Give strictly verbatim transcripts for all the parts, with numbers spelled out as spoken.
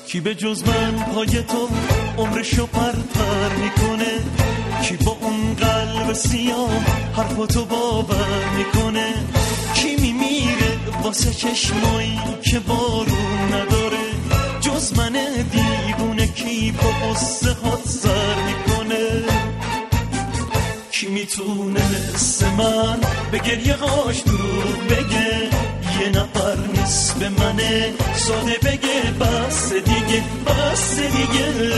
کی به جز من پای تو عمرشو پر پر میکنه؟ کی با اون قلب سیاه حرفاتو باور میکنه؟ کی میمیره واسه چشمایی که بارون نداره جز من دیوونه؟ کی با قصه هات سر میکنه؟ کی میتونه مثل من به گریه هاش دروغ بگه؟ یه نفر نیست به منه ساده بگه بس دیگه بس دیگه.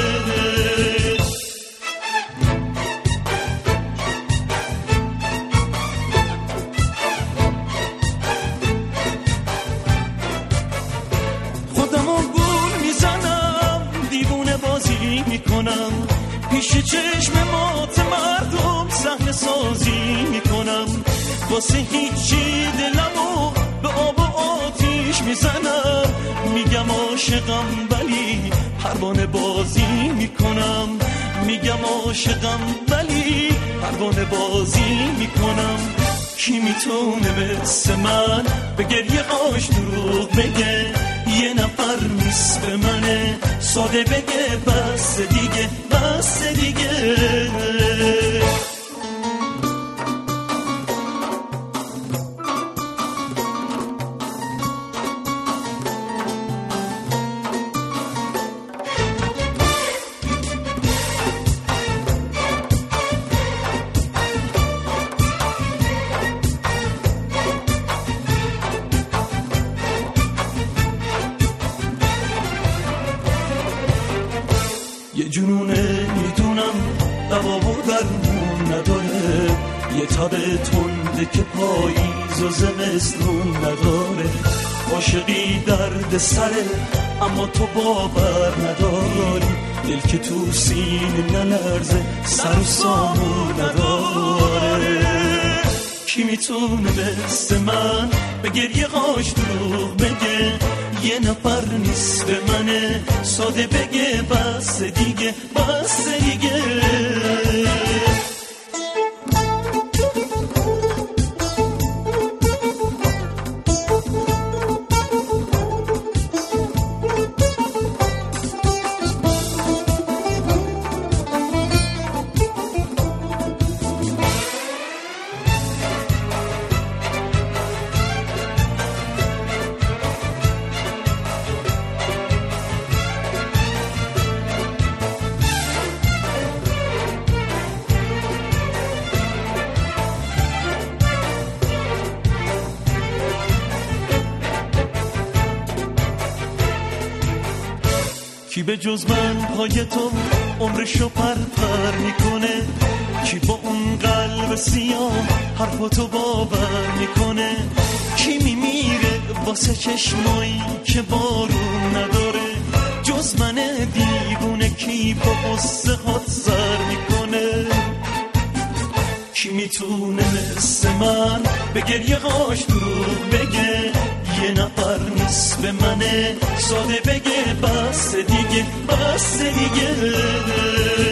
خودمو گول میزنم دیوونه بازی میکنم پیش چشم مات مردم صحنه سازی میکنم واسه هیچی دلمو به آب و آتیش میزنم میگم عاشقم ولی پروانه بازی میکنم میگم عاشقم ولی پروانه بازی میکنم. کی میتونه مثل من به گریه هاش دروغ بگه؟ یه نفر نیست به منه ساده بگه بس دیگه بس دیگه. یه جنونه میدونم دوا و درمون نداره یه تب تنده که پاییز و زمستون نداره عاشقی درد سره اما تو باور نداری دل که تو سینه نلرزه سر و سامون نداره. کی میتونه مثل من به گریه هاش دروغ بگه؟ یه نفر نیست به منه ساده بگه بس دیگه بس دیگه. کی به جز من پای تو عمرشو پر پر میکنه؟ کی با اون قلب سیاه حرفاتو باور میکنه؟ کی میمیره واسه چشمایی که بارون نداره جز من دیوونه؟ کی با قصه هات سر میکنه؟ کی میتونه مثل من به گریه هاش دروغ بگه؟ یه نفر نیست به منه ساده بگه بس دیگه بس دیگه.